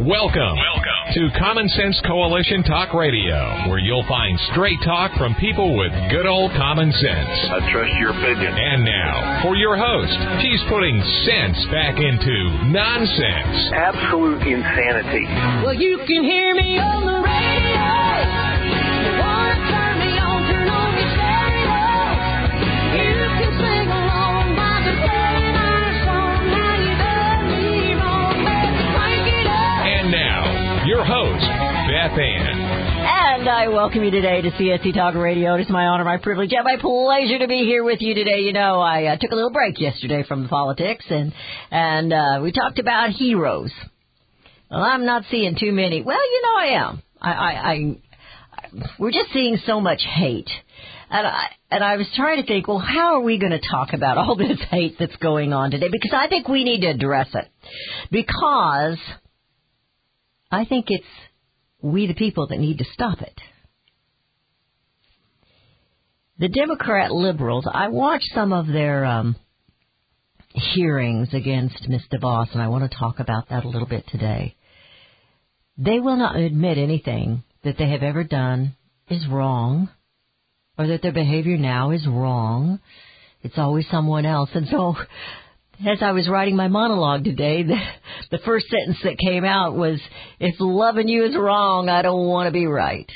Welcome to Common Sense Coalition Talk Radio, where you'll find straight talk from people with good old common sense. I trust your opinion. And now, for your host, she's putting sense back into nonsense. Absolute insanity. Well, you can hear me on the radio. You want to turn me on, turn on your stereo. You can sing along while they're playing our song. Now you done me wrong, baby, crank it up. And now, your host, Beth Ann. And I welcome you today to CSC Talk Radio. It is my honor, my privilege, and my pleasure to be here with you today. You know, I took a little break yesterday from the politics, and we talked about heroes. Well, I'm not seeing too many. Well, you know, I am. We're just seeing so much hate. And I was trying to think, well, how are we going to talk about all this hate that's going on today? Because I think we need to address it. Because I think it's we the people that need to stop it. The Democrat liberals, I watched some of their hearings against Ms. DeVos, and I want to talk about that a little bit today. They will not admit anything that they have ever done is wrong, or that their behavior now is wrong. It's always someone else. And so, as I was writing my monologue today, the first sentence that came out was, if loving you is wrong, I don't want to be right.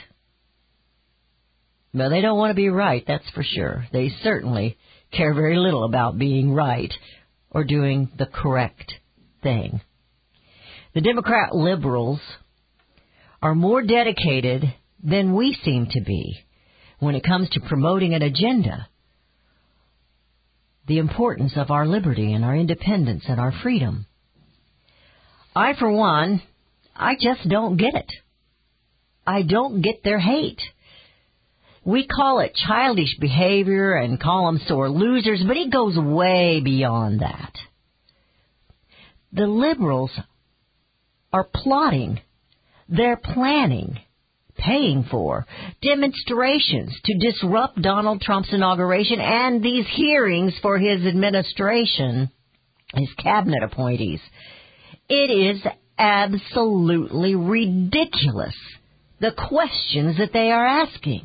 Well, they don't want to be right, that's for sure. They certainly care very little about being right or doing the correct thing. The Democrat liberals are more dedicated than we seem to be when it comes to promoting an agenda. The importance of our liberty and our independence and our freedom. I, for one, I just don't get it. I don't get their hate. We call it childish behavior and call them sore losers, but it goes way beyond that. The liberals are plotting, they're planning, paying for demonstrations to disrupt Donald Trump's inauguration and these hearings for his administration, his cabinet appointees. It is absolutely ridiculous, the questions that they are asking.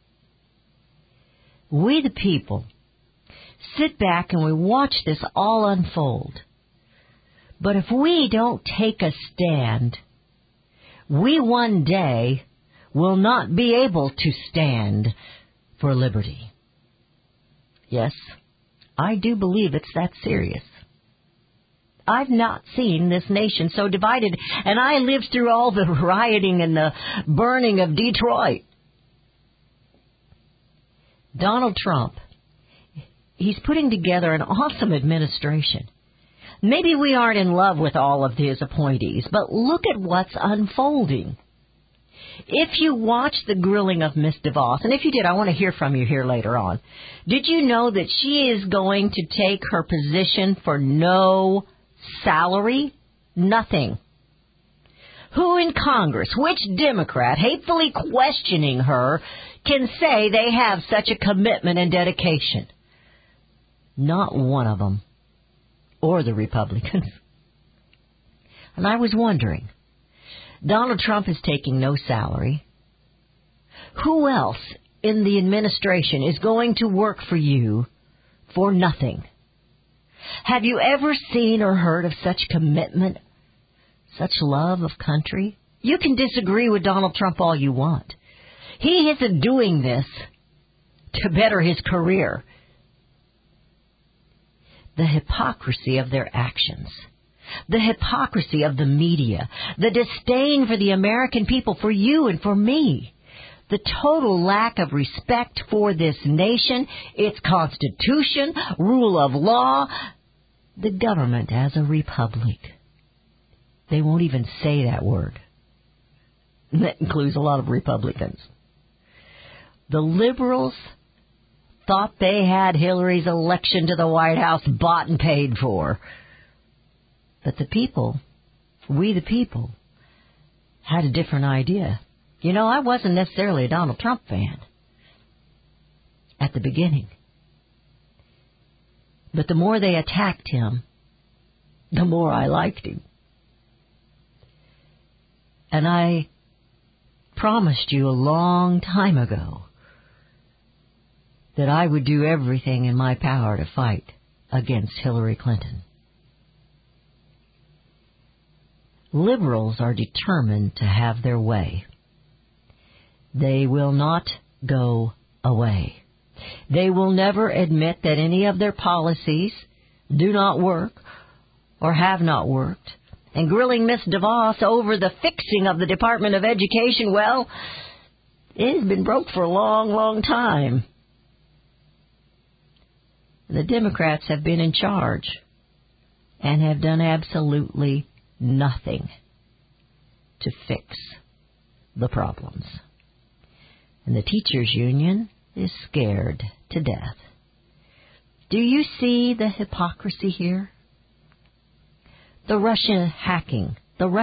We the people sit back and we watch this all unfold. But if we don't take a stand, we one day will not be able to stand for liberty. Yes, I do believe it's that serious. I've not seen this nation so divided, and I lived through all the rioting and the burning of Detroit. Donald Trump, he's putting together an awesome administration. Maybe we aren't in love with all of his appointees, but look at what's unfolding. If you watch the grilling of Ms. DeVos, and if you did, I want to hear from you here later on. Did you know that she is going to take her position for no salary? Nothing. Who in Congress, which Democrat, hatefully questioning her, can say they have such a commitment and dedication? Not one of them. Or the Republicans. And I was wondering, Donald Trump is taking no salary. Who else in the administration is going to work for you for nothing? Have you ever seen or heard of such commitment, such love of country? You can disagree with Donald Trump all you want. He isn't doing this to better his career. The hypocrisy of their actions, the hypocrisy of the media, the disdain for the American people, for you and for me, the total lack of respect for this nation, its constitution, rule of law, the government as a republic. They won't even say that word. That includes a lot of Republicans. The liberals thought they had Hillary's election to the White House bought and paid for. But the people, we the people, had a different idea. You know, I wasn't necessarily a Donald Trump fan at the beginning. But the more they attacked him, the more I liked him. And I promised you a long time ago that I would do everything in my power to fight against Hillary Clinton. Liberals are determined to have their way. They will not go away. They will never admit that any of their policies do not work or have not worked. And grilling Miss DeVos over the fixing of the Department of Education, well, it has been broke for a long, long time. The Democrats have been in charge and have done absolutely nothing to fix the problems. And the teachers' union is scared to death. Do you see the hypocrisy here? The Russian hacking.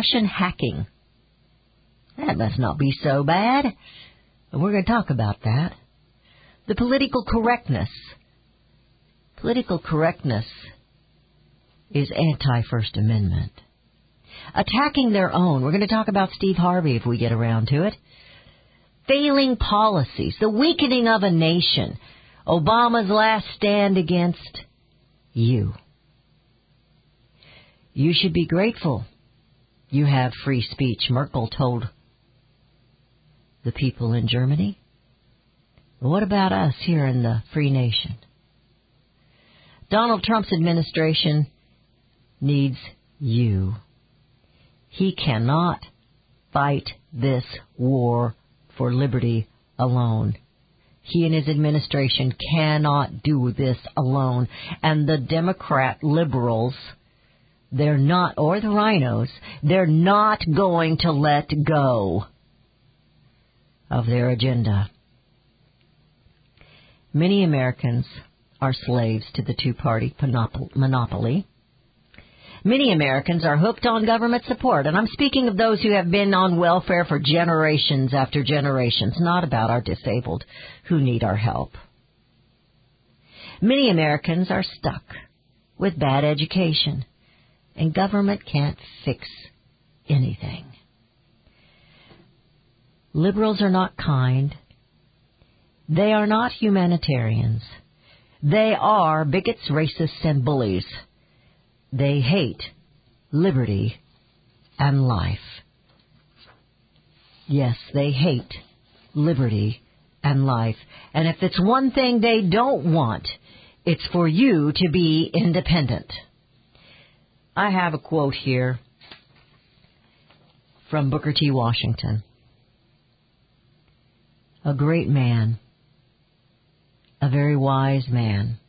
That must not be so bad. And we're going to talk about that. The political correctness. Political correctness is anti-First Amendment. Attacking their own. We're going to talk about Steve Harvey if we get around to it. Failing policies. The weakening of a nation. Obama's last stand against you. You should be grateful you have free speech, Merkel told the people in Germany. What about us here in the free nation? Donald Trump's administration needs you. He cannot fight this war for liberty alone. He and his administration cannot do this alone. And the Democrat liberals, they're not, or the rhinos, they're not going to let go of their agenda. Many Americans are slaves to the two-party monopoly. Many Americans are hooked on government support, and I'm speaking of those who have been on welfare for generations after generations, not about our disabled who need our help. Many Americans are stuck with bad education, and government can't fix anything. Liberals are not kind. They are not humanitarians. They are bigots, racists, and bullies. They hate liberty and life. Yes, they hate liberty and life. And if it's one thing they don't want, it's for you to be independent. I have a quote here from Booker T. Washington. A great man, a very wise man.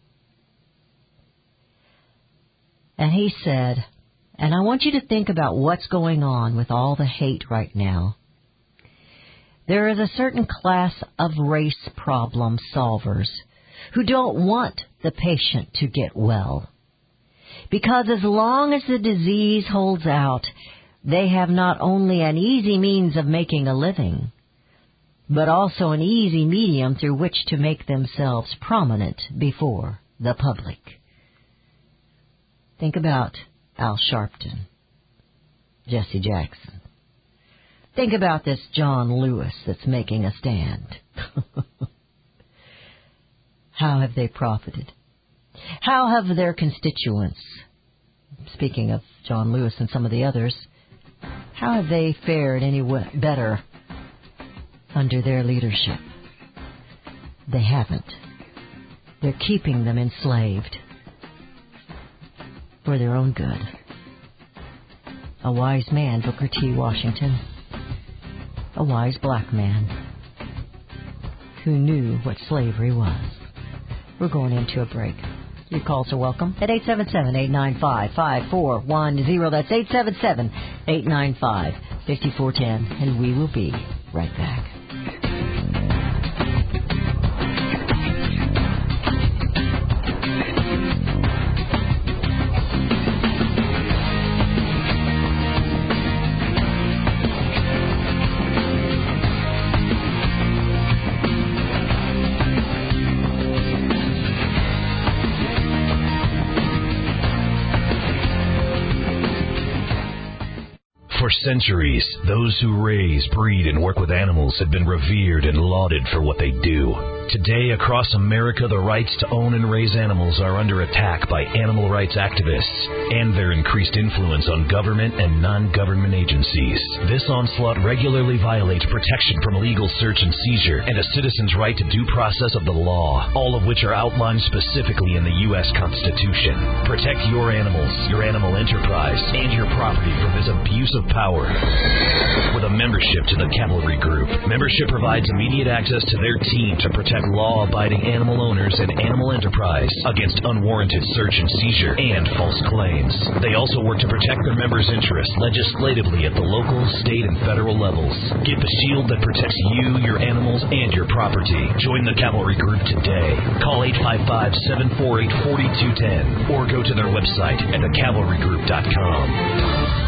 And he said, and I want you to think about what's going on with all the hate right now. There is a certain class of race problem solvers who don't want the patient to get well. Because as long as the disease holds out, they have not only an easy means of making a living, but also an easy medium through which to make themselves prominent before the public. Think about Al Sharpton, Jesse Jackson. Think about this John Lewis that's making a stand. How have they profited? How have their constituents, speaking of John Lewis and some of the others, how have they fared any better under their leadership? They haven't. They're keeping them enslaved for their own good. A wise man, Booker T. Washington, a wise black man who knew what slavery was. We're going into a break. Your calls are welcome at 877-895-5410. That's 877-895-5410. And we will be right back. For centuries, those who raise, breed, and work with animals have been revered and lauded for what they do. Today, across America, the rights to own and raise animals are under attack by animal rights activists and their increased influence on government and non-government agencies. This onslaught regularly violates protection from illegal search and seizure and a citizen's right to due process of the law, all of which are outlined specifically in the U.S. Constitution. Protect your animals, your animal enterprise, and your property from this abuse of power. With a membership to the Cavalry Group, membership provides immediate access to their team to protect law-abiding animal owners and animal enterprise against unwarranted search and seizure and false claims. They also work to protect their members' interests legislatively at the local, state, and federal levels. Get the shield that protects you, your animals, and your property. Join the Cavalry Group today. Call 855-748-4210 or go to their website at thecavalrygroup.com.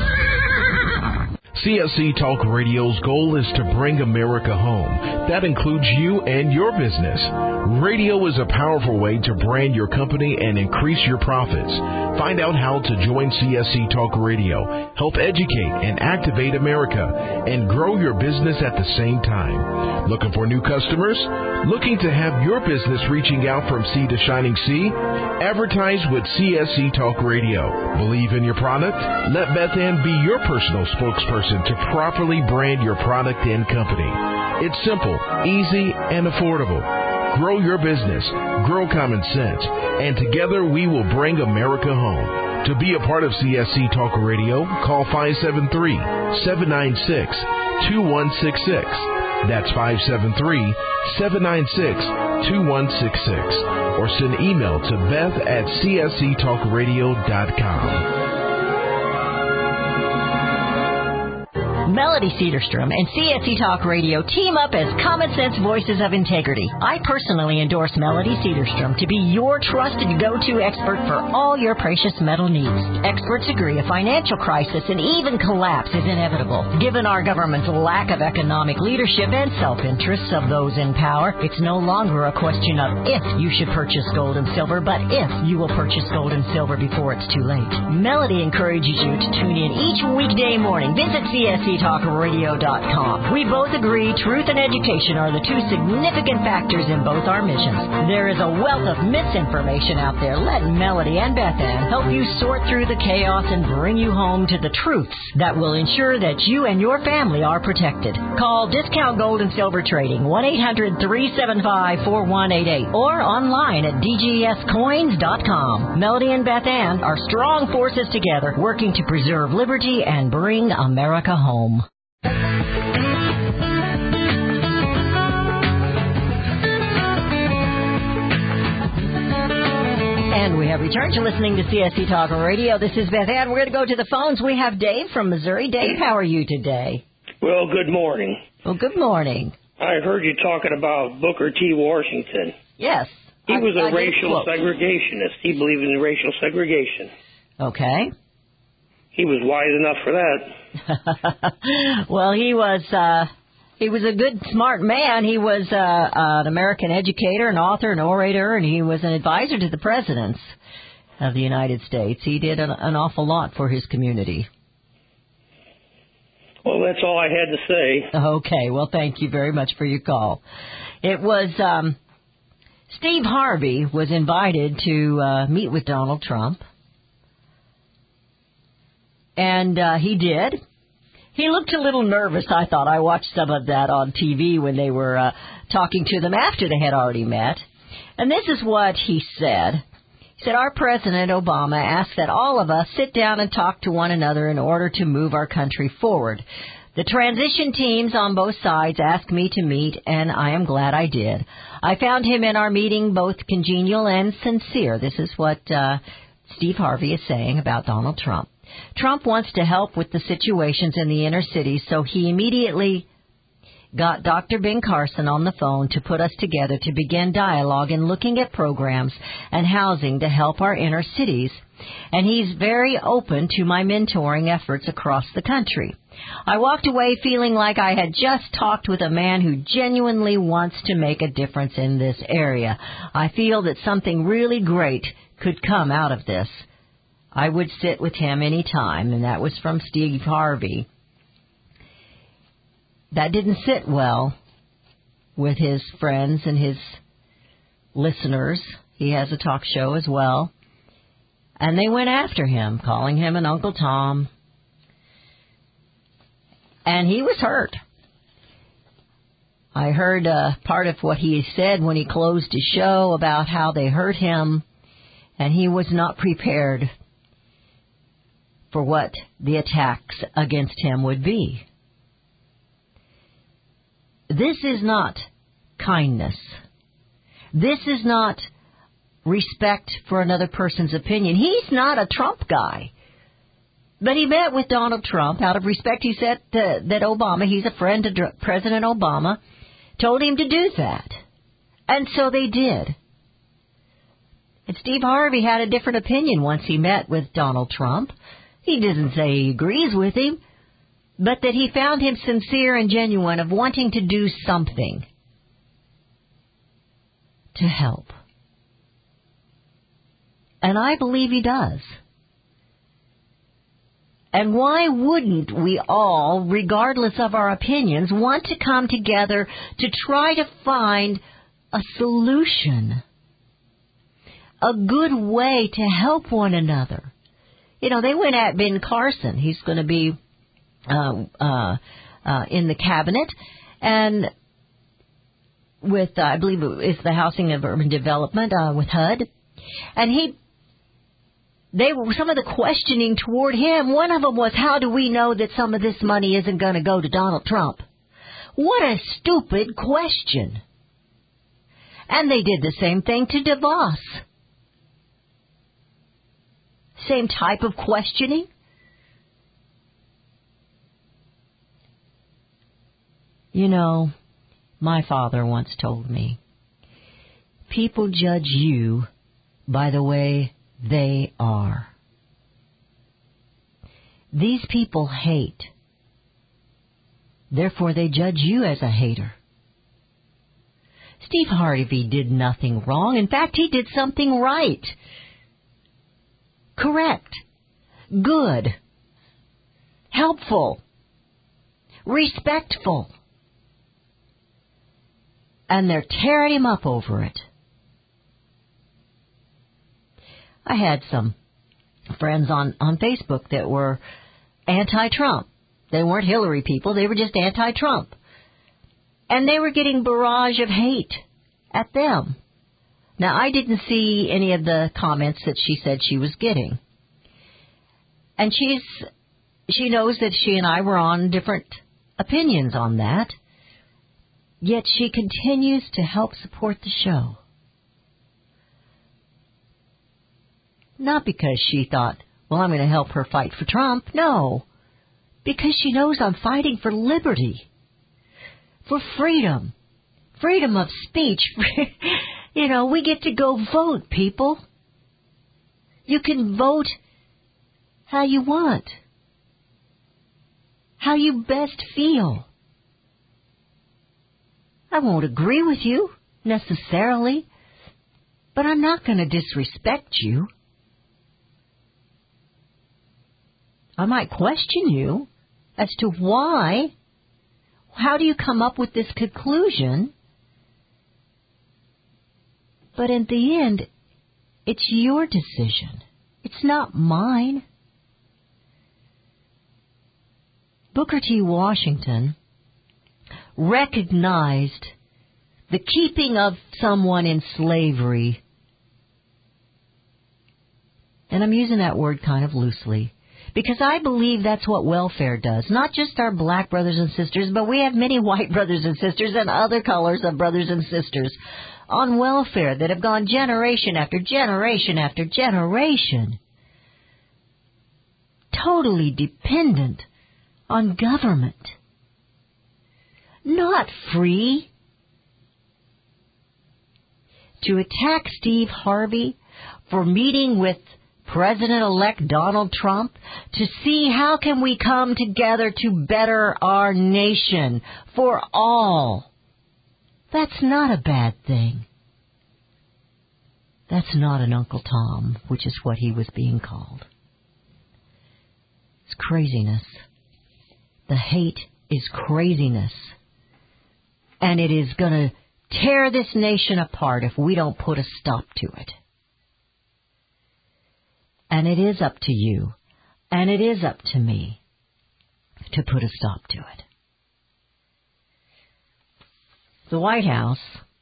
CSC Talk Radio's goal is to bring America home. That includes you and your business. Radio is a powerful way to brand your company and increase your profits. Find out how to join CSC Talk Radio, help educate and activate America, and grow your business at the same time. Looking for new customers? Looking to have your business reaching out from sea to shining sea? Advertise with CSC Talk Radio. Believe in your product? Let Beth Ann be your personal spokesperson to properly brand your product and company. It's simple, easy, and affordable. Grow your business, grow common sense, and together we will bring America home. To be a part of CSC Talk Radio, call 573-796-2166. That's 573-796-2166. Or send email to beth@csctalkradio.com. Melody Cedarstrom and CSC Talk Radio team up as common sense voices of integrity. I personally endorse Melody Cedarstrom to be your trusted go-to expert for all your precious metal needs. Experts agree a financial crisis and even collapse is inevitable. Given our government's lack of economic leadership and self-interests of those in power, it's no longer a question of if you should purchase gold and silver, but if you will purchase gold and silver before it's too late. Melody encourages you to tune in each weekday morning. Visit CSCTalkRadio.com. We both agree truth and education are the two significant factors in both our missions. There is a wealth of misinformation out there. Let Melody and Beth Ann help you sort through the chaos and bring you home to the truths that will ensure that you and your family are protected. Call Discount Gold and Silver Trading 1-800-375-4188 or online at dgscoins.com. Melody and Beth Ann are strong forces together working to preserve liberty and bring America home. And we have returned to listening to CSC Talk Radio. This is Beth Ann. We're going to go to the phones. We have Dave from Missouri. Dave, how are you today? Well, good morning. Well, good morning. I heard you talking about Booker T. Washington. Yes. He was a I racial segregationist. He believed in racial segregation. Okay. He was wise enough for that. Well, he was a good, smart man. He was an American educator, an author, an orator, and he was an advisor to the presidents of the United States. He did an awful lot for his community. Well, that's all I had to say. Okay. Well, thank you very much for your call. It was Steve Harvey was invited to meet with Donald Trump. And he did. He looked a little nervous, I thought. I watched some of that on TV when they were talking to them after they had already met. And this is what he said. He said, our President Obama asked that all of us sit down and talk to one another in order to move our country forward. The transition teams on both sides asked me to meet, and I am glad I did. I found him in our meeting both congenial and sincere. This is what Steve Harvey is saying about Donald Trump. Trump wants to help with the situations in the inner cities, so he immediately got Dr. Ben Carson on the phone to put us together to begin dialogue and looking at programs and housing to help our inner cities. And he's very open to my mentoring efforts across the country. I walked away feeling like I had just talked with a man who genuinely wants to make a difference in this area. I feel that something really great could come out of this. I would sit with him any time, and that was from Steve Harvey. that didn't sit well with his friends and his listeners. He has a talk show as well. And they went after him, calling him an Uncle Tom. And he was hurt. I heard part of what he said when he closed his show about how they hurt him, and he was not prepared for what the attacks against him would be. This is not kindness. This is not respect for another person's opinion. He's not a Trump guy. But he met with Donald Trump out of respect. He said that Obama, he's a friend of President Obama, told him to do that. And so they did. And Steve Harvey had a different opinion once he met with Donald Trump. He doesn't say he agrees with him, but that he found him sincere and genuine of wanting to do something to help. And I believe he does. And why wouldn't we all, regardless of our opinions, want to come together to try to find a solution, a good way to help one another? You know, they went at Ben Carson. He's going to be in the cabinet, and with, I believe it's the Housing and Urban Development with HUD. And they were some of the questioning toward him. One of them was, how do we know that some of this money isn't going to go to Donald Trump? What a stupid question. And they did the same thing to DeVos. Same type of questioning. You know, my father once told me, people judge you by the way they are. These people hate. Therefore, they judge you as a hater. Steve Harvey did nothing wrong. In fact, he did something right. Correct. Good. Helpful. Respectful. And they're tearing him up over it. I had some friends on Facebook that were anti-Trump. They weren't Hillary people. They were just anti-Trump. And they were getting barrage of hate at them. Now, I didn't see any of the comments that she said she was getting. And she knows that she and I were on different opinions on that. Yet she continues to help support the show. Not because she thought, well, I'm going to help her fight for Trump. No. Because she knows I'm fighting for liberty. For freedom. Freedom of speech. You know, we get to go vote, people. You can vote how you want. How you best feel. I won't agree with you, necessarily. But I'm not going to disrespect you. I might question you as to why. How do you come up with this conclusion? But in the end, it's your decision. It's not mine. Booker T. Washington recognized the keeping of someone in slavery. And I'm using that word kind of loosely, because I believe that's what welfare does. Not just our black brothers and sisters, but we have many white brothers and sisters and other colors of brothers and sisters on welfare that have gone generation after generation after generation, totally dependent on government. Not free. To attack Steve Harvey for meeting with President-elect Donald Trump to see how can we come together to better our nation for all. That's not a bad thing. That's not an Uncle Tom, which is what he was being called. It's craziness. The hate is craziness. And it is going to tear this nation apart if we don't put a stop to it. And it is up to you, and it is up to me to put a stop to it. The White House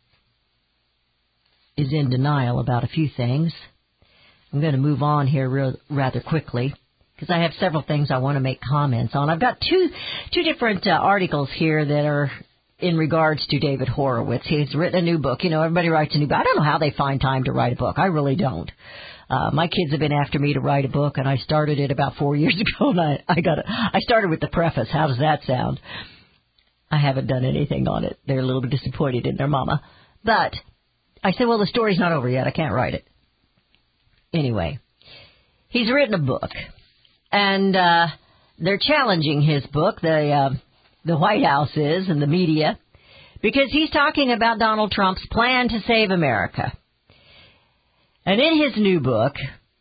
is in denial about a few things. I'm going to move on here rather quickly because I have several things I want to make comments on. I've got two different articles here that are in regards to David Horowitz. He's written a new book. You know, everybody writes a new book. I don't know how they find time to write a book. I really don't. My kids have been after me to write a book, and I started it about 4 years ago, and I started with the preface. How does that sound? I haven't done anything on it. They're a little bit disappointed in their mama. But I said, well, the story's not over yet. I can't write it. Anyway, he's written a book, and they're challenging his book, the White House is, and the media, because he's talking about Donald Trump's plan to save America. And in his new book,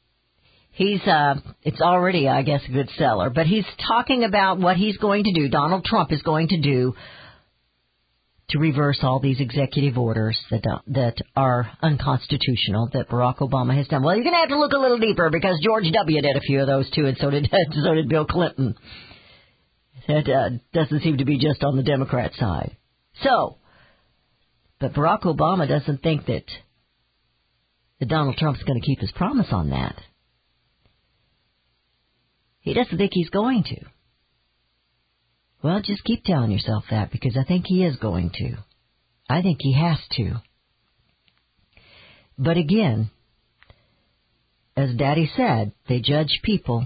it's already, I guess, a good seller, but he's talking about what he's going to do, Donald Trump is going to do to reverse all these executive orders that are unconstitutional that Barack Obama has done. Well, you're going to have to look a little deeper because George W. did a few of those too, and so did Bill Clinton. That doesn't seem to be just on the Democrat side. But Barack Obama doesn't think that Donald Trump's going to keep his promise on that. He doesn't think he's going to. Well, just keep telling yourself that because I think he is going to. I think he has to. But again, as Daddy said, they judge people.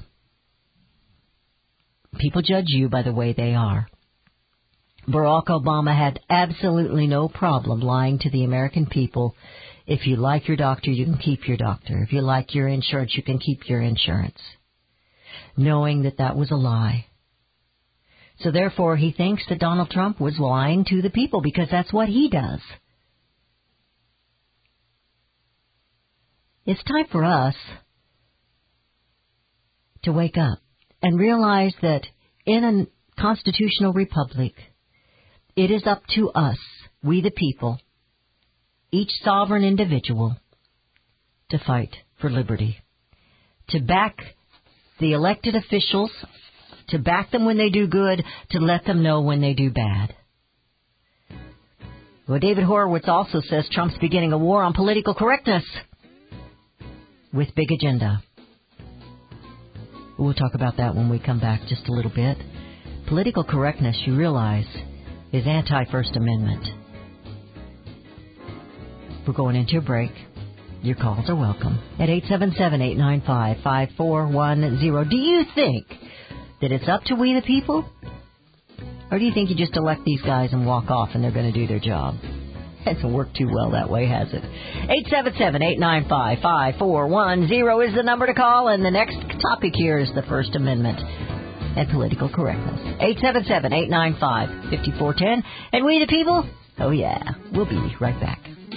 People judge you by the way they are. Barack Obama had absolutely no problem lying to the American people. If you like your doctor, you can keep your doctor. If you like your insurance, you can keep your insurance. Knowing that was a lie. So therefore, he thinks that Donald Trump was lying to the people because that's what he does. It's time for us to wake up and realize that in a constitutional republic, it is up to us, we the people, each sovereign individual, to fight for liberty, to back the elected officials, to back them when they do good, to let them know when they do bad. Well, David Horowitz also says Trump's beginning a war on political correctness with big agenda. We'll talk about that when we come back just a little bit. Political correctness, you realize, is anti-First Amendment. We're going into a break. Your calls are welcome at 877-895-5410. Do you think that it's up to we the people? Or do you think you just elect these guys and walk off and they're going to do their job? Hasn't worked too well that way, has it? 877-895-5410 is the number to call, and the next topic here is the First Amendment and political correctness. 877-895-5410. And we the people? Oh, yeah. We'll be right back.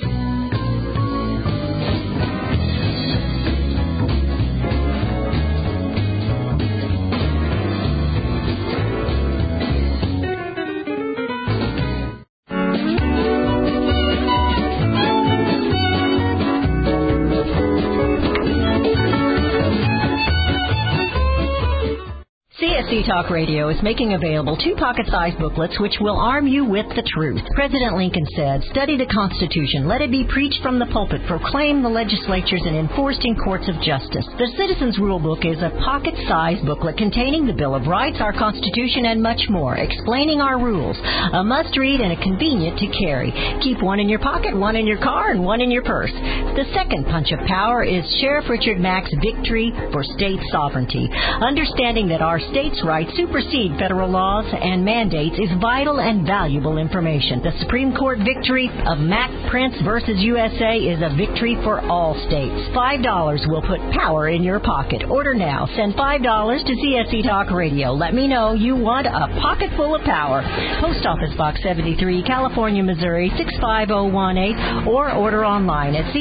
CSC Talk Radio is making available 2 pocket-sized booklets which will arm you with the truth. President Lincoln said, "Study the Constitution. Let it be preached from the pulpit, proclaimed the legislatures, and enforced in courts of justice." The Citizens Rule Book is a pocket-sized booklet containing the Bill of Rights, our Constitution, and much more, explaining our rules. A must-read and a convenient to carry. Keep one in your pocket, one in your car, and one in your purse. The second punch of power is Sheriff Richard Mack's Victory for State Sovereignty. Understanding that our states' rights supersede federal laws and mandates is vital and valuable information. The Supreme Court victory of Mack Prince versus USA is a victory for all states. $5 will put power in your pocket. Order now. Send $5 to CSC Talk Radio. Let me know you want a pocket full of power. Post Office Box 73, California, Missouri 65018, or order online at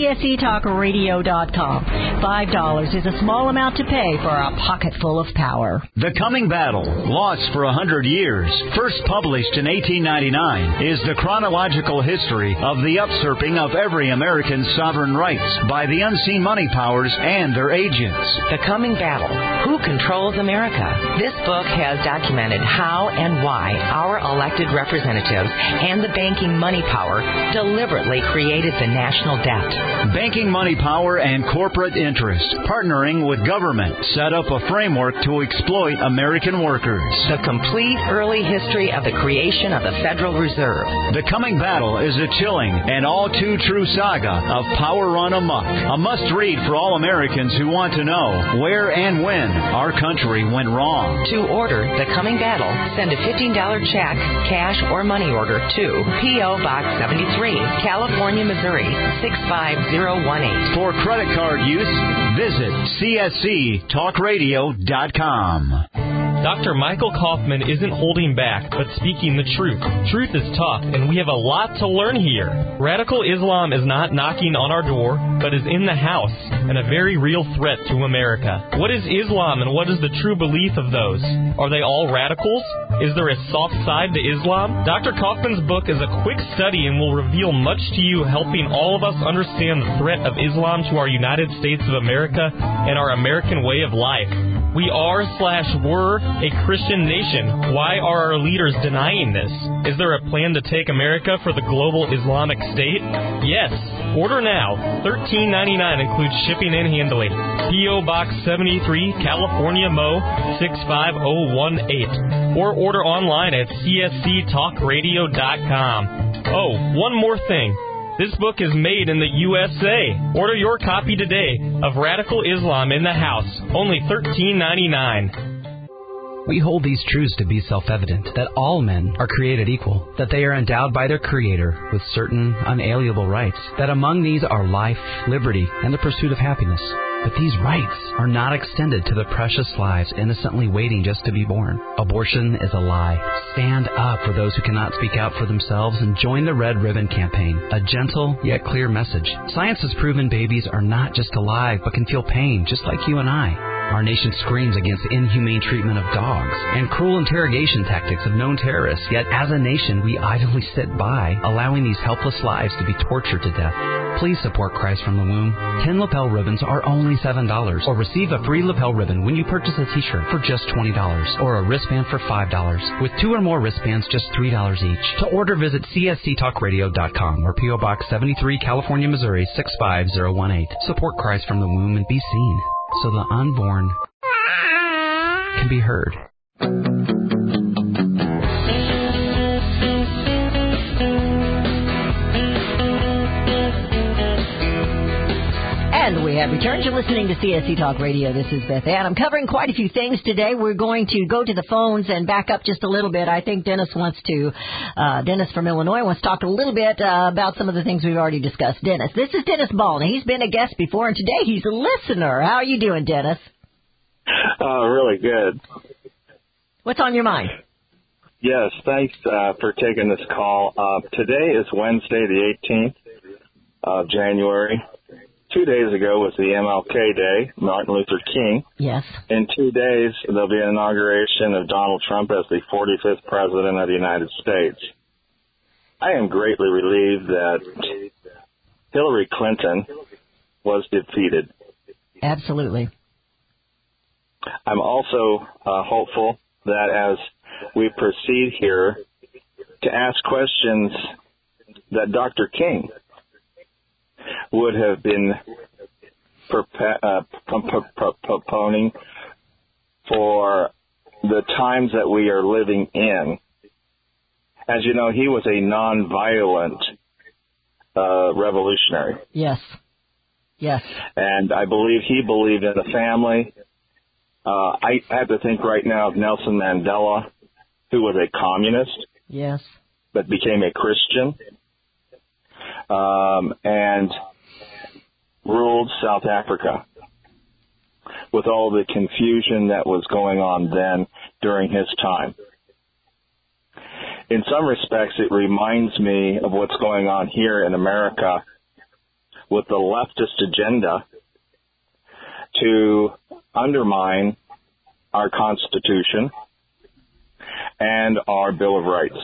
csctalkradio.com. $5 is a small amount to pay for a pocket full of power. The Coming Back Battle, lost for 100 years, first published in 1899, is the chronological history of the usurping of every American's sovereign rights by the unseen money powers and their agents. The Coming Battle, Who Controls America? This book has documented how and why our elected representatives and the banking money power deliberately created the national debt. Banking money power and corporate interest, partnering with government, set up a framework to exploit American workers. The complete early history of the creation of the Federal Reserve. The Coming Battle is a chilling and all too true saga of power run amok. A must-read for all Americans who want to know where and when our country went wrong. To order The Coming Battle, send a $15 check, cash or money order to P.O. Box 73, California, Missouri 65018. For credit card use, visit csctalkradio.com. Dr. Michael Kaufman isn't holding back, but speaking the truth. Truth is tough, and we have a lot to learn here. Radical Islam is not knocking on our door, but is in the house, and a very real threat to America. What is Islam, and what is the true belief of those? Are they all radicals? Is there a soft side to Islam? Dr. Kaufman's book is a quick study and will reveal much to you, helping all of us understand the threat of Islam to our United States of America and our American way of life. We are/were a Christian nation. Why are our leaders denying this? Is there a plan to take America for the global Islamic State? Yes. Order now. $13.99 includes shipping and handling. P.O. Box 73, California, Mo. 65018. Or order online at csctalkradio.com. Oh, one more thing. This book is made in the USA. Order your copy today of Radical Islam in the House. Only $13.99. We hold these truths to be self-evident, that all men are created equal, that they are endowed by their Creator with certain unalienable rights, that among these are life, liberty, and the pursuit of happiness. But these rights are not extended to the precious lives innocently waiting just to be born. Abortion is a lie. Stand up for those who cannot speak out for themselves and join the Red Ribbon Campaign, a gentle yet clear message. Science has proven babies are not just alive but can feel pain just like you and I. Our nation screams against inhumane treatment of dogs and cruel interrogation tactics of known terrorists, yet as a nation we idly sit by, allowing these helpless lives to be tortured to death. Please support Christ from the Womb. 10 lapel ribbons are only $7, or receive a free lapel ribbon when you purchase a t-shirt for just $20, or a wristband for $5. With 2 or more wristbands, just $3 each. To order, visit csctalkradio.com or P.O. Box 73, California, Missouri 65018. Support Christ from the Womb and be seen, so the unborn can be heard. And we have returned. You're listening to CSC Talk Radio. This is Beth Ann. I'm covering quite a few things today. We're going to go to the phones and back up just a little bit. I think Dennis from Illinois wants to talk a little bit about some of the things we've already discussed. Dennis, this is Dennis Ballin. He's been a guest before, and today he's a listener. How are you doing, Dennis? Really good. What's on your mind? Yes, thanks for taking this call. Today is Wednesday, the 18th of January. 2 days ago was the MLK Day, Martin Luther King. Yes. In 2 days, there'll be an inauguration of Donald Trump as the 45th President of the United States. I am greatly relieved that Hillary Clinton was defeated. Absolutely. I'm also hopeful that as we proceed here to ask questions that Dr. King would have been proponing for the times that we are living in. As you know, he was a nonviolent revolutionary. Yes. Yes. And I believe he believed in the family. I have to think right now of Nelson Mandela, who was a communist. Yes. But became a Christian. And ruled South Africa with all the confusion that was going on then during his time. In some respects, it reminds me of what's going on here in America with the leftist agenda to undermine our Constitution, and our Bill of Rights.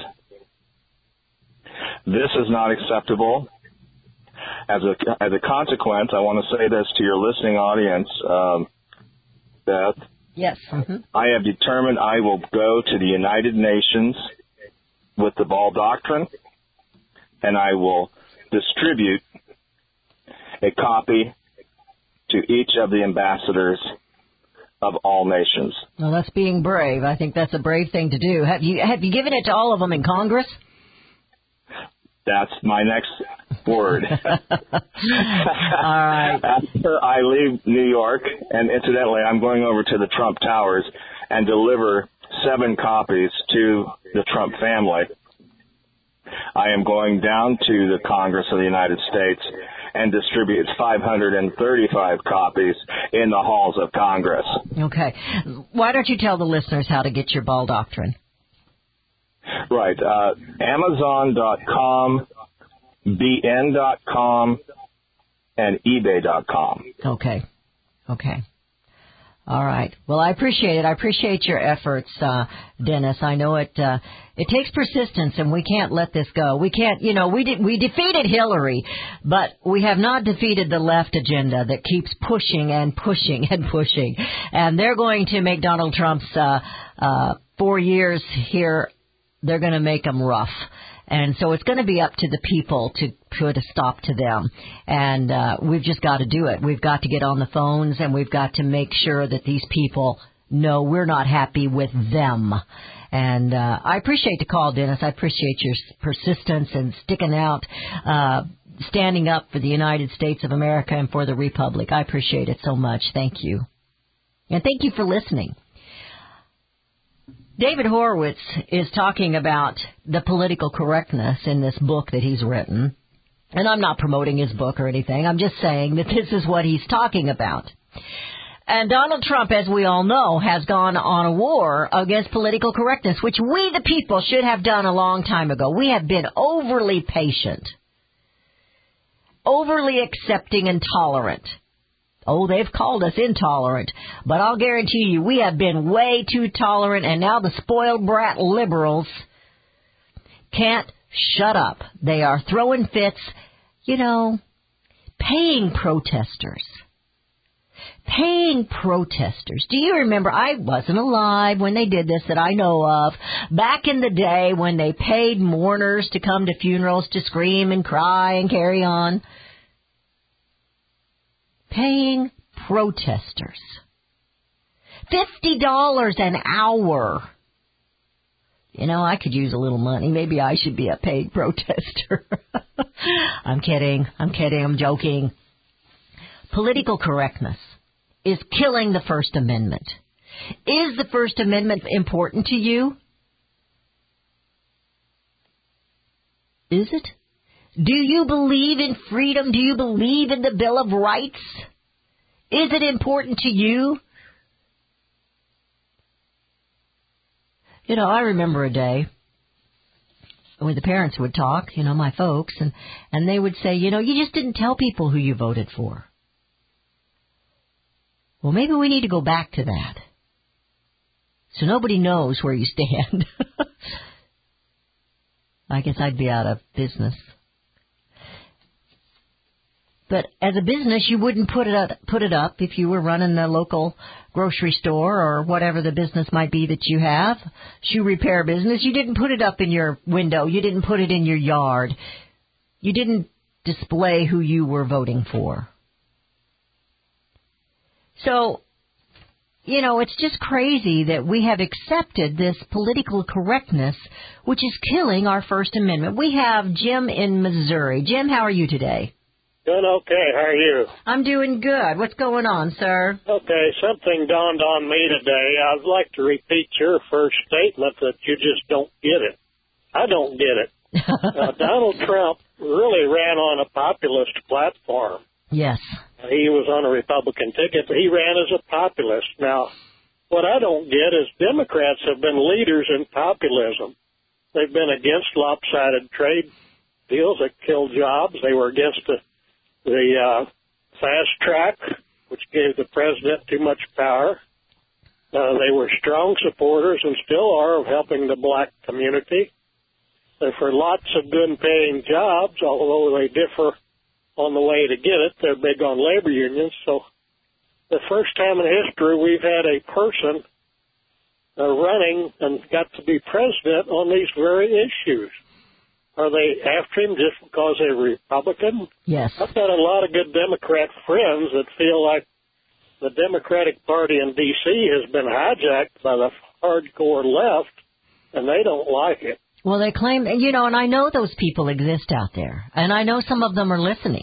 This is not acceptable. As a consequence, I want to say this to your listening audience, Beth. Yes. Mm-hmm. I have determined I will go to the United Nations with the Ball Doctrine, and I will distribute a copy to each of the ambassadors of all nations. Well, that's being brave. I think that's a brave thing to do. Have you given it to all of them in Congress? That's my next word. All right. After I leave New York, and incidentally, I'm going over to the Trump Towers and deliver 7 copies to the Trump family. I am going down to the Congress of the United States and distribute 535 copies in the halls of Congress. Okay. Why don't you tell the listeners how to get your Ball Doctrine? Right. Amazon.com, BN.com, and eBay.com. Okay. All right. Well, I appreciate it. I appreciate your efforts, Dennis. I know it takes persistence, and we can't let this go. We can't, we defeated Hillary, but we have not defeated the left agenda that keeps pushing and pushing and pushing. And they're going to make Donald Trump's 4 years here, they're going to make them rough. And so it's going to be up to the people to put a stop to them. And we've just got to do it. We've got to get on the phones, and we've got to make sure that these people know we're not happy with them. And I appreciate the call, Dennis. I appreciate your persistence and sticking out, standing up for the United States of America and for the Republic. I appreciate it so much. Thank you. And thank you for listening. David Horowitz is talking about the political correctness in this book that he's written. And I'm not promoting his book or anything. I'm just saying that this is what he's talking about. And Donald Trump, as we all know, has gone on a war against political correctness, which we, the people, should have done a long time ago. We have been overly patient, overly accepting and tolerant. Oh, they've called us intolerant, but I'll guarantee you we have been way too tolerant, and now the spoiled brat liberals can't shut up. They are throwing fits, paying protesters. Paying protesters. Do you remember? I wasn't alive when they did this that I know of. Back in the day when they paid mourners to come to funerals to scream and cry and carry on. Paying protesters. $50 an hour. I could use a little money. Maybe I should be a paid protester. I'm kidding. I'm joking. Political correctness is killing the First Amendment. Is the First Amendment important to you? Is it? Do you believe in freedom? Do you believe in the Bill of Rights? Is it important to you? I remember a day when the parents would talk, my folks, and they would say, you just didn't tell people who you voted for. Well, maybe we need to go back to that, so nobody knows where you stand. I guess I'd be out of business. But as a business, you wouldn't put it up if you were running the local grocery store or whatever the business might be that you have. Shoe repair business, you didn't put it up in your window. You didn't put it in your yard. You didn't display who you were voting for. So, it's just crazy that we have accepted this political correctness, which is killing our First Amendment. We have Jim in Missouri. Jim, how are you today? Doing okay. How are you? I'm doing good. What's going on, sir? Okay, something dawned on me today. I'd like to repeat your first statement that you just don't get it. I don't get it. Donald Trump really ran on a populist platform. Yes. He was on a Republican ticket, but he ran as a populist. Now, what I don't get is Democrats have been leaders in populism. They've been against lopsided trade deals that kill jobs. They were against the fast track, which gave the president too much power. They were strong supporters and still are of helping the black community. They're for lots of good-paying jobs, although they differ on the way to get it. They're big on labor unions. So the first time in history we've had a person running and got to be president on these very issues. Are they after him just because they're Republican? Yes. I've got a lot of good Democrat friends that feel like the Democratic Party in D.C. has been hijacked by the hardcore left, and they don't like it. Well, they claim, and I know those people exist out there, and I know some of them are listening.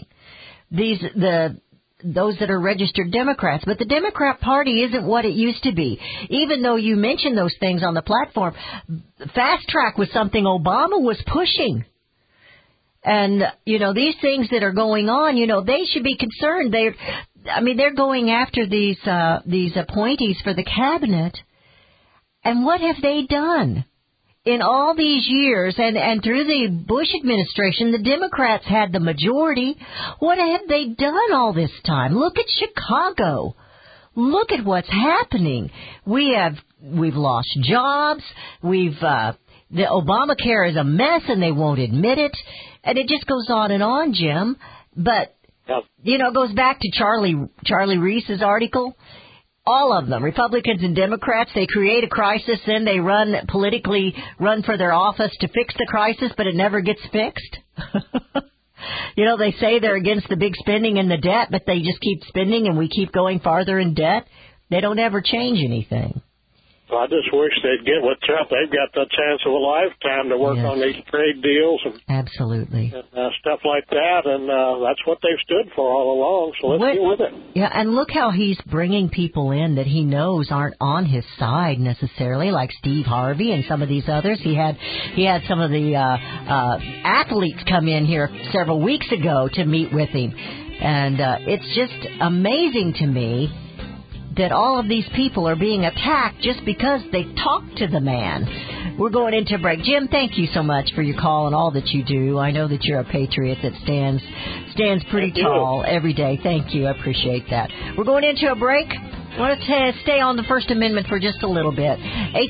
Those that are registered Democrats, but the Democrat Party isn't what it used to be. Even though you mentioned those things on the platform, fast track was something Obama was pushing. And, these things that are going on, they should be concerned. They're going after these appointees for the cabinet. And what have they done? In all these years, and through the Bush administration, the Democrats had the majority. What have they done all this time? Look at Chicago. Look at what's happening. We've lost jobs. The Obamacare is a mess, and they won't admit it. And it just goes on, Jim. But it goes back to Charlie Reese's article. All of them, Republicans and Democrats, they create a crisis, then they run for their office to fix the crisis, but it never gets fixed. They say they're against the big spending and the debt, but they just keep spending and we keep going farther in debt. They don't ever change anything. Well, I just wish they'd get with Trump. They've got the chance of a lifetime to work on these trade deals and absolutely and stuff like that, and that's what they've stood for all along. So let's get with it. Yeah, and look how he's bringing people in that he knows aren't on his side necessarily, like Steve Harvey and some of these others. He had some of the athletes come in here several weeks ago to meet with him, and it's just amazing to me that all of these people are being attacked just because they talk to the man. We're going into break. Jim, thank you so much for your call and all that you do. I know that you're a patriot that stands pretty tall every day. Thank you. I appreciate that. We're going into a break. I want to stay on the First Amendment for just a little bit.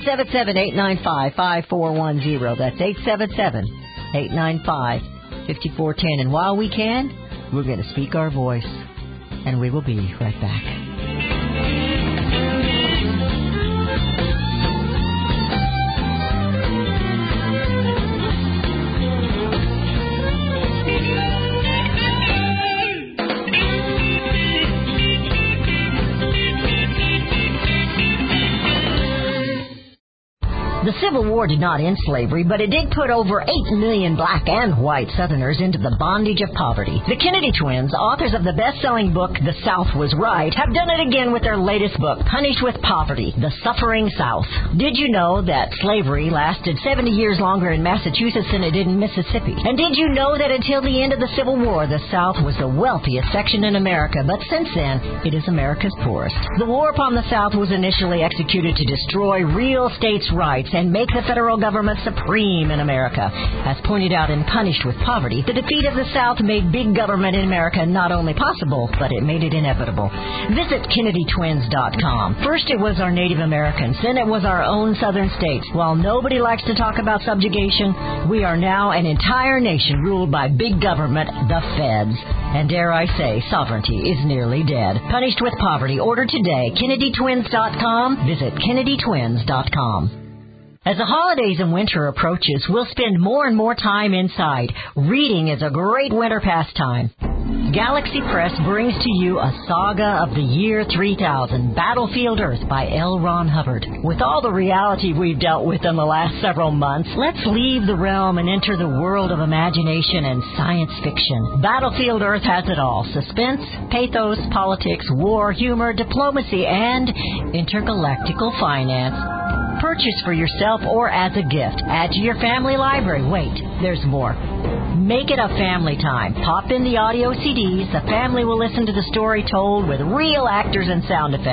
877-895-5410. That's 877-895-5410. And while we can, we're going to speak our voice. And we will be right back. The Civil War did not end slavery, but it did put over 8 million black and white Southerners into the bondage of poverty. The Kennedy twins, authors of the best-selling book, The South Was Right, have done it again with their latest book, Punished with Poverty, The Suffering South. Did you know that slavery lasted 70 years longer in Massachusetts than it did in Mississippi? And did you know that until the end of the Civil War, the South was the wealthiest section in America, but since then, it is America's poorest? The war upon the South was initially executed to destroy real states' rights and make the federal government supreme in America. As pointed out in Punished with Poverty, the defeat of the South made big government in America not only possible, but it made it inevitable. Visit KennedyTwins.com. First it was our Native Americans, then it was our own southern states. While nobody likes to talk about subjugation, we are now an entire nation ruled by big government, the feds. And dare I say, sovereignty is nearly dead. Punished with Poverty. Order today. KennedyTwins.com. Visit KennedyTwins.com. As the holidays and winter approaches, we'll spend more and more time inside. Reading is a great winter pastime. Galaxy Press brings to you a saga of the year 3000, Battlefield Earth by L. Ron Hubbard. With all the reality we've dealt with in the last several months, let's leave the realm and enter the world of imagination and science fiction. Battlefield Earth has it all: suspense, pathos, politics, war, humor, diplomacy, and intergalactical finance. Purchase for yourself or as a gift. Add to your family library. Wait, there's more. Make it a family time. Pop in the audio CDs. The family will listen to the story told with real actors and sound effects.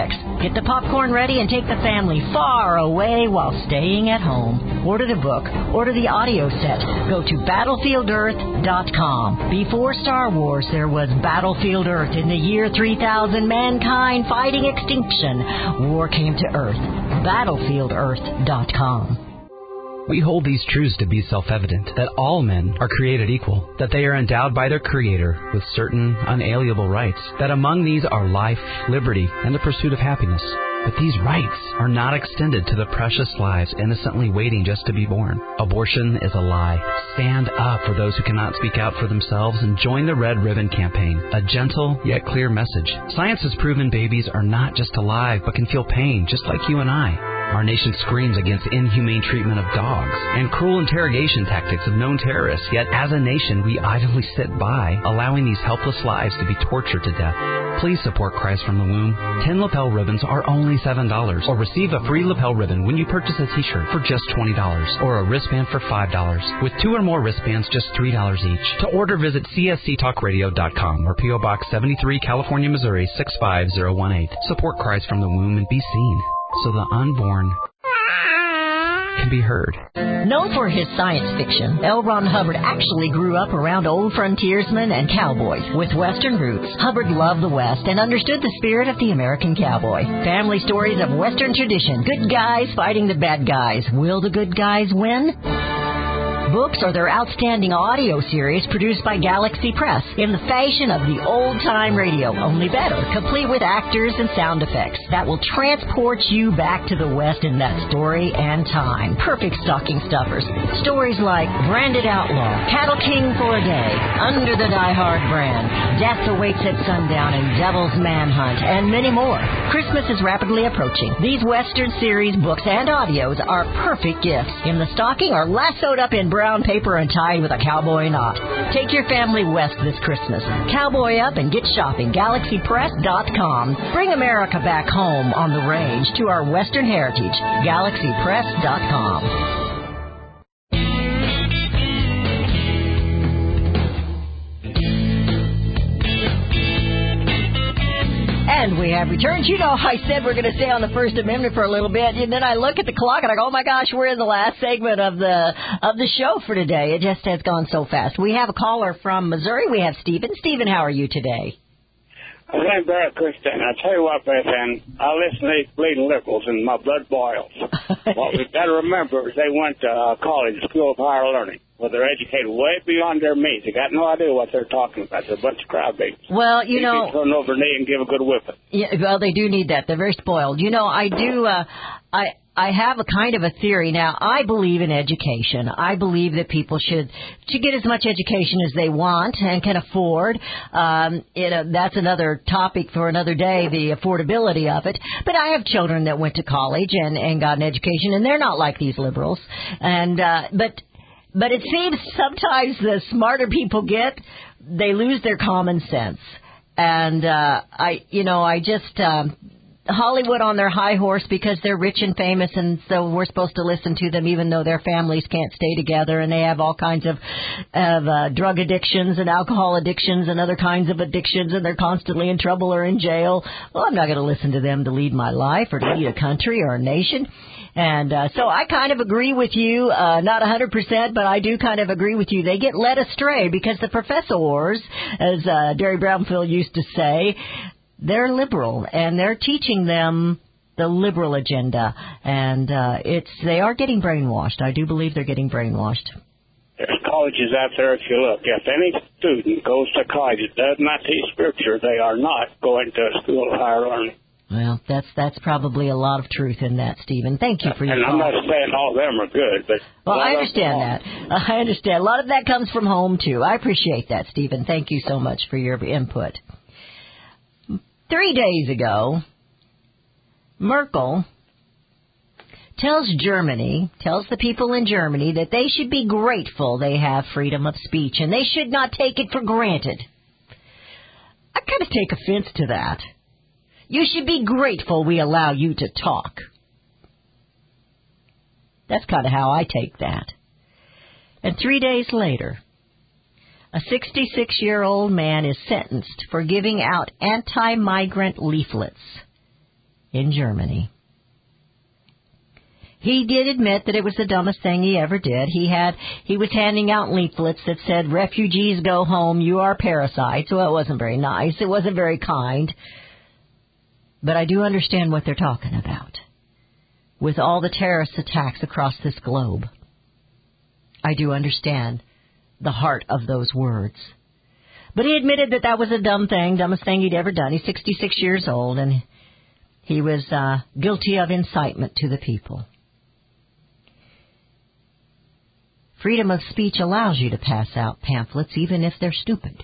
Get the popcorn ready and take the family far away while staying at home. Order the book. Order the audio set. Go to BattlefieldEarth.com. Before Star Wars, there was Battlefield Earth. In the year 3000, mankind fighting extinction. War came to Earth. BattlefieldEarth.com. We hold these truths to be self-evident, that all men are created equal, that they are endowed by their Creator with certain unalienable rights, that among these are life, liberty, and the pursuit of happiness. But these rights are not extended to the precious lives innocently waiting just to be born. Abortion is a lie. Stand up for those who cannot speak out for themselves and join the Red Ribbon Campaign, a gentle yet clear message. Science has proven babies are not just alive but can feel pain just like you and I. Our nation screams against inhumane treatment of dogs and cruel interrogation tactics of known terrorists, yet as a nation we idly sit by, allowing these helpless lives to be tortured to death. Please support Christ from the Womb. 10 lapel ribbons are only $7, or receive a free lapel ribbon when you purchase a t-shirt for just $20, or a wristband for $5. With 2 or more wristbands, just $3 each. To order, visit csctalkradio.com or P.O. Box 73, California, Missouri 65018. Support Christ from the Womb and be seen, so the unborn can be heard. Known for his science fiction, L. Ron Hubbard actually grew up around old frontiersmen and cowboys. With Western roots, Hubbard loved the West and understood the spirit of the American cowboy. Family stories of Western tradition. Good guys fighting the bad guys. Will the good guys win? Books are their outstanding audio series produced by Galaxy Press in the fashion of the old-time radio, only better, complete with actors and sound effects that will transport you back to the West in that story and time. Perfect stocking stuffers. Stories like Branded Outlaw, Cattle King for a Day, Under the Die Hard Brand, Death Awaits at Sundown, and Devil's Manhunt, and many more. Christmas is rapidly approaching. These Western series books and audios are perfect gifts in the stocking or lassoed up in brown paper and tied with a cowboy knot. Take your family west this Christmas. Cowboy up and get shopping. GalaxyPress.com. Bring America back home on the range to our Western heritage. GalaxyPress.com. And we have returned. You know, I said we're going to stay on the First Amendment for a little bit, and then I look at the clock and I go, oh my gosh, we're in the last segment of the show for today. It just has gone so fast. We have a caller from Missouri. We have Stephen. Stephen, how are you today? I'm named Barrett Christian. I tell you what, Beth Ann, I listen to these bleeding liberals and my blood boils. What we've got to remember is they went to college, school of higher learning, where they're educated way beyond their means. They got no idea what they're talking about. They're a bunch of crowdbabies. Well, you know, turn over a knee and give a good whipping. Yeah, well, they do need that. They're very spoiled. You know, I do. I have a kind of a theory. Now, I believe in education. I believe that people should get as much education as they want and can afford. That's another topic for another day, the affordability of it. But I have children that went to college and got an education, and they're not like these liberals. And but it seems sometimes the smarter people get, they lose their common sense. And I just Hollywood on their high horse because they're rich and famous, and so we're supposed to listen to them even though their families can't stay together, and they have all kinds of drug addictions and alcohol addictions and other kinds of addictions, and they're constantly in trouble or in jail. Well, I'm not going to listen to them to lead my life or to lead a country or a nation. And so I kind of agree with you, not 100%, but I do kind of agree with you. They get led astray because the professors, as Derry Brownfield used to say, they're liberal, and they're teaching them the liberal agenda, and they are getting brainwashed. I do believe they're getting brainwashed. There's colleges out there, if you look. If any student goes to college that does not teach Scripture, they are not going to a school of higher learning. Well, that's probably a lot of truth in that, Stephen. Thank you for your call. And I'm not saying all of them are good, but... Well, I understand that. I understand. A lot of that comes from home, too. I appreciate that, Stephen. Thank you so much for your input. 3 days ago, Merkel tells the people in Germany that they should be grateful they have freedom of speech and they should not take it for granted. I kind of take offense to that. You should be grateful we allow you to talk. That's kind of how I take that. And 3 days later, a 66-year-old man is sentenced for giving out anti-migrant leaflets in Germany. He did admit that it was the dumbest thing he ever did. He was handing out leaflets that said, "Refugees go home, you are parasites." Well, it wasn't very nice. It wasn't very kind. But I do understand what they're talking about. With all the terrorist attacks across this globe, I do understand the heart of those words. But he admitted that that was a dumbest thing he'd ever done. He's 66 years old, and he was guilty of incitement to the people. Freedom of speech allows you to pass out pamphlets, even if they're stupid.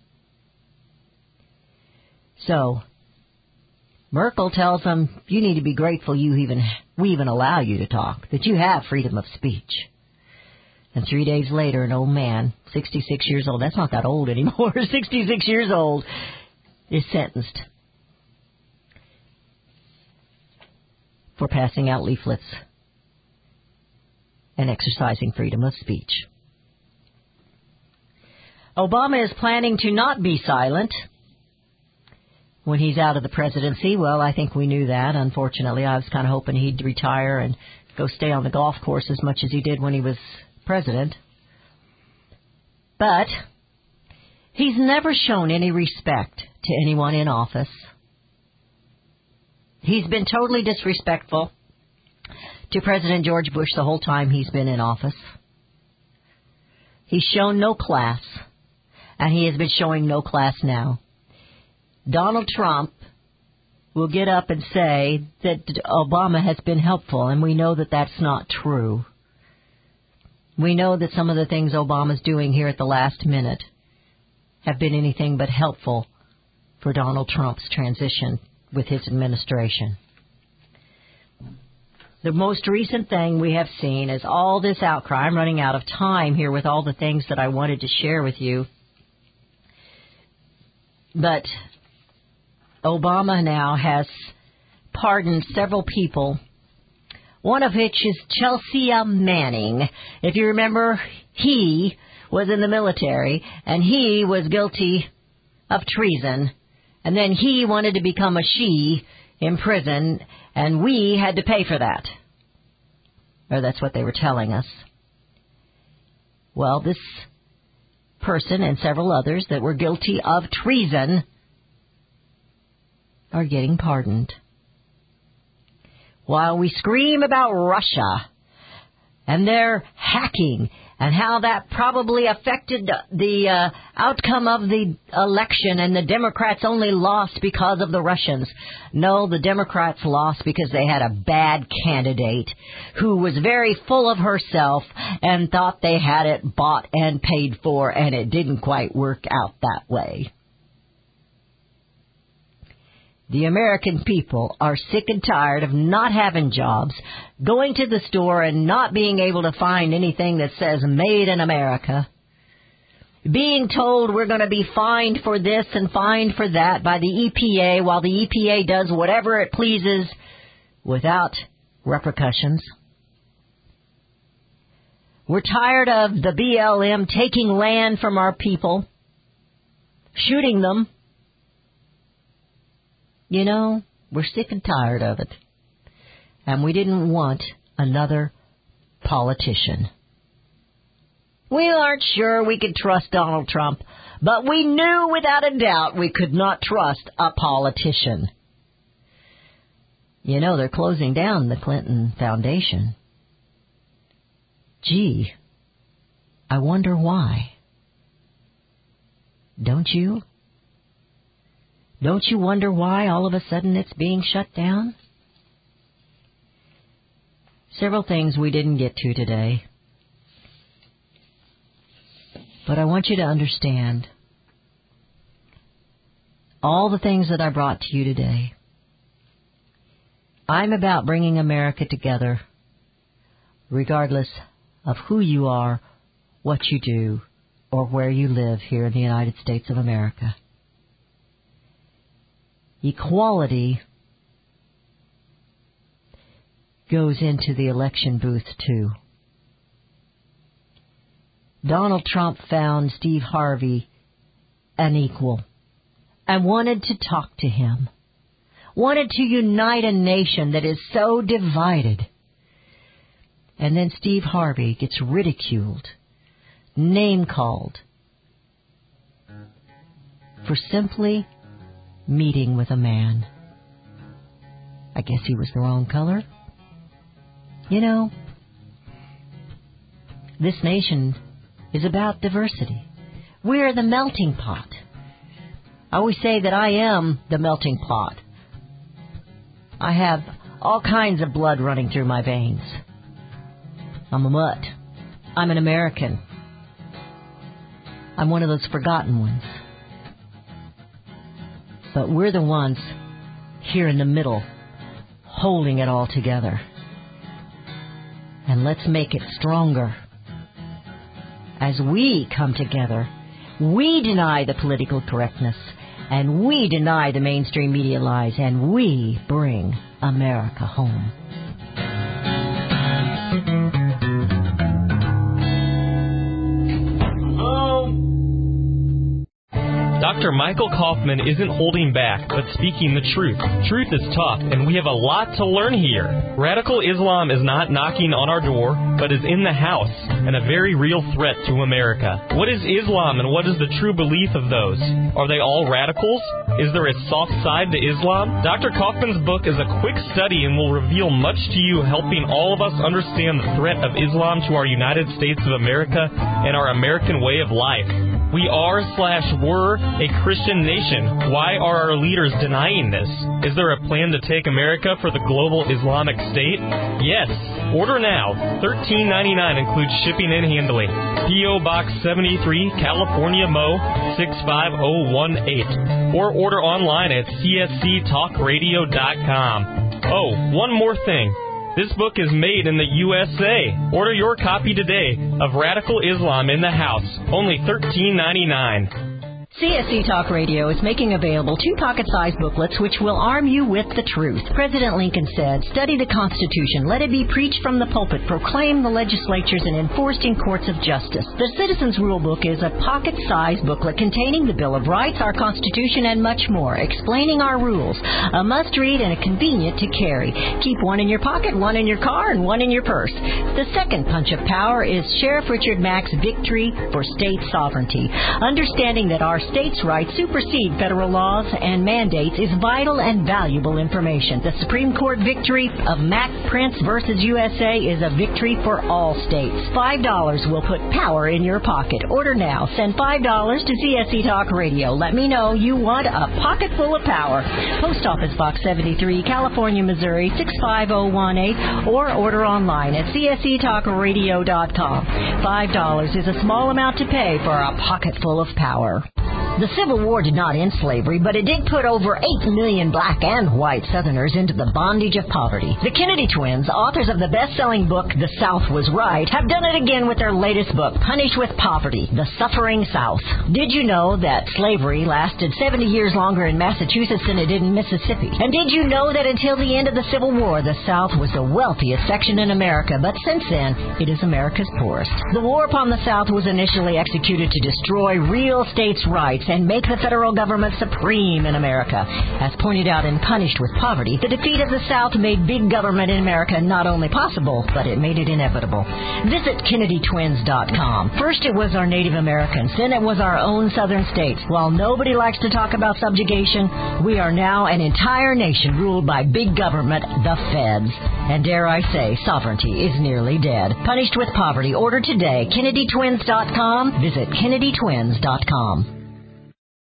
So, Merkel tells them, you need to be grateful we even allow you to talk, that you have freedom of speech. And 3 days later, an old man, 66 years old, that's not that old anymore, 66 years old, is sentenced for passing out leaflets and exercising freedom of speech. Obama is planning to not be silent when he's out of the presidency. Well, I think we knew that. Unfortunately, I was kind of hoping he'd retire and go stay on the golf course as much as he did when he was president. But he's never shown any respect to anyone in office. He's been totally disrespectful to President George Bush the whole time he's been in office. He's shown no class, and he has been showing no class now. Donald Trump will get up and say that Obama has been helpful, and we know that that's not true. We know that some of the things Obama's doing here at the last minute have been anything but helpful for Donald Trump's transition with his administration. The most recent thing we have seen is all this outcry. I'm running out of time here with all the things that I wanted to share with you. But Obama now has pardoned several people, one of which is Chelsea Manning. If you remember, he was in the military, and he was guilty of treason, and then he wanted to become a she in prison, and we had to pay for that. Or that's what they were telling us. Well, this person and several others that were guilty of treason are getting pardoned. While we scream about Russia and their hacking and how that probably affected the outcome of the election, and the Democrats only lost because of the Russians. No, the Democrats lost because they had a bad candidate who was very full of herself and thought they had it bought and paid for, and it didn't quite work out that way. The American people are sick and tired of not having jobs, going to the store and not being able to find anything that says Made in America, being told we're going to be fined for this and fined for that by the EPA while the EPA does whatever it pleases without repercussions. We're tired of the BLM taking land from our people, shooting them. You know, we're sick and tired of it. And we didn't want another politician. We aren't sure we could trust Donald Trump, but we knew without a doubt we could not trust a politician. You know, they're closing down the Clinton Foundation. Gee, I wonder why. Don't you? Don't you wonder why all of a sudden it's being shut down? Several things we didn't get to today. But I want you to understand all the things that I brought to you today. I'm about bringing America together, regardless of who you are, what you do, or where you live here in the United States of America. Equality goes into the election booth, too. Donald Trump found Steve Harvey an equal and wanted to talk to him, wanted to unite a nation that is so divided. And then Steve Harvey gets ridiculed, name-called, for simply meeting with a man. I guess he was the wrong color. You know, this nation is about diversity. We're the melting pot. I always say that I am the melting pot. I have all kinds of blood running through my veins. I'm a mutt. I'm an American. I'm one of those forgotten ones. But we're the ones here in the middle, holding it all together. And let's make it stronger. As we come together, we deny the political correctness, and we deny the mainstream media lies, and we bring America home. Dr. Michael Kaufman isn't holding back, but speaking the truth. Truth is tough, and we have a lot to learn here. Radical Islam is not knocking on our door, but is in the house, and a very real threat to America. What is Islam, and what is the true belief of those? Are they all radicals? Is there a soft side to Islam? Dr. Kaufman's book is a quick study and will reveal much to you, helping all of us understand the threat of Islam to our United States of America and our American way of life. We are/were a Christian nation. Why are our leaders denying this? Is there a plan to take America for the global Islamic State? Yes. Order now. $13.99 includes shipping and handling. P.O. Box 73, California, Mo. 65018. Or order online at csctalkradio.com. Oh, one more thing. This book is made in the USA. Order your copy today of Radical Islam in the House. Only $13.99. CSC Talk Radio is making available 2 pocket-sized booklets which will arm you with the truth. President Lincoln said, "Study the Constitution. Let it be preached from the pulpit, proclaimed in the legislatures, and enforced in courts of justice." The Citizens Rule Book is a pocket-sized booklet containing the Bill of Rights, our Constitution, and much more, explaining our rules. A must-read and a convenient to carry. Keep one in your pocket, one in your car, and one in your purse. The second punch of power is Sheriff Richard Mack's Victory for State Sovereignty. Understanding that our states' rights supersede federal laws and mandates is vital and valuable information. The Supreme Court victory of Mack Prince versus USA is a victory for all states. $5 will put power in your pocket. Order now. Send $5 to CSC Talk Radio. Let me know you want a pocket full of power. Post Office Box 73, California, Missouri 65018, or order online at csctalkradio.com. $5 is a small amount to pay for a pocket full of power. The Civil War did not end slavery, but it did put over 8 million black and white Southerners into the bondage of poverty. The Kennedy twins, authors of the best-selling book The South Was Right, have done it again with their latest book, Punished with Poverty, The Suffering South. Did you know that slavery lasted 70 years longer in Massachusetts than it did in Mississippi? And did you know that until the end of the Civil War, the South was the wealthiest section in America, but since then, it is America's poorest? The war upon the South was initially executed to destroy real states' rights and make the federal government supreme in America. As pointed out in Punished with Poverty, the defeat of the South made big government in America not only possible, but it made it inevitable. Visit KennedyTwins.com. First it was our Native Americans, then it was our own southern states. While nobody likes to talk about subjugation, we are now an entire nation ruled by big government, the feds. And dare I say, sovereignty is nearly dead. Punished with Poverty. Order today. KennedyTwins.com. Visit KennedyTwins.com.